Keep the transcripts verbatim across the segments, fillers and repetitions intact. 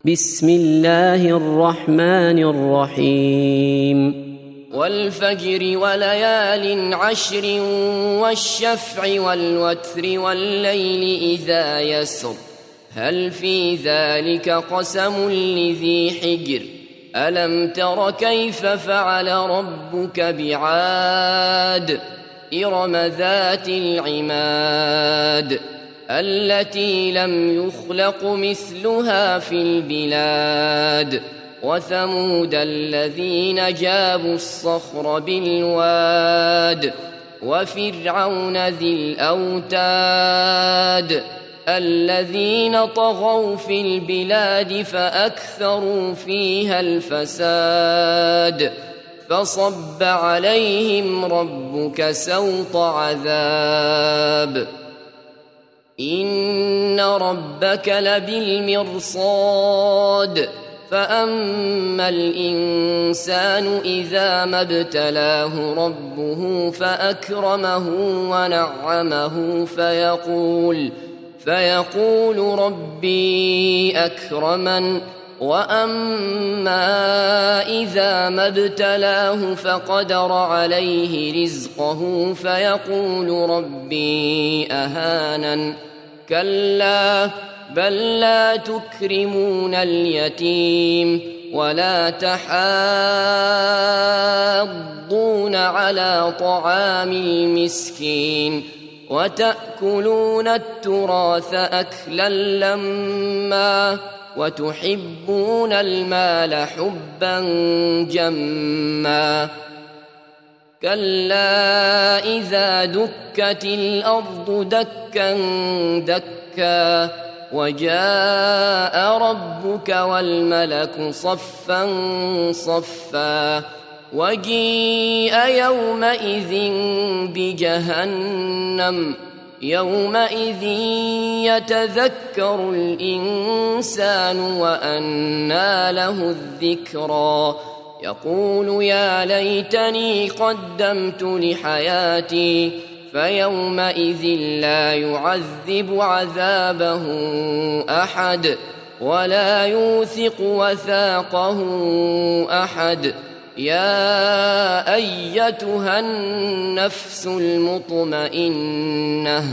بسم الله الرحمن الرحيم والفجر وليال عشر والشفع والوتر والليل إذا يسر هل في ذلك قسم لذي حجر ألم تر كيف فعل ربك بعاد إرم ذات العماد التي لم يخلق مثلها في البلاد وثمود الذين جابوا الصخر بالواد وفرعون ذي الأوتاد الذين طغوا في البلاد فأكثروا فيها الفساد فصب عليهم ربك سوط عذاب إن ربك لبالمرصاد فأما الإنسان إذا ما ابتلاه ربه فأكرمه ونعمه فيقول فيقول ربي أكرمن وأما إذا ما ابتلاه فقدر عليه رزقه فيقول ربي أهانن كلا بل لا تكرمون اليتيم ولا تحاضون على طعام المسكين وتأكلون التراث أكلا لما وتحبون المال حبا جما كلا إذا دكت الأرض دكا دكا وجاء ربك والملك صفا صفا وجيء يومئذ بجهنم يومئذ يتذكر الإنسان وأنى له الذكرى يقول يا ليتني قدمت لحياتي فيومئذ لا يعذب عذابه أحد ولا يوثق وثاقه أحد يا أيتها النفس المطمئنة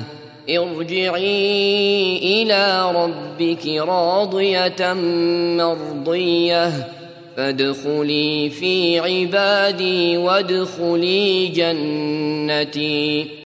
ارجعي إلى ربك راضية مرضية فادخلي في عبادي وادخلي جنتي.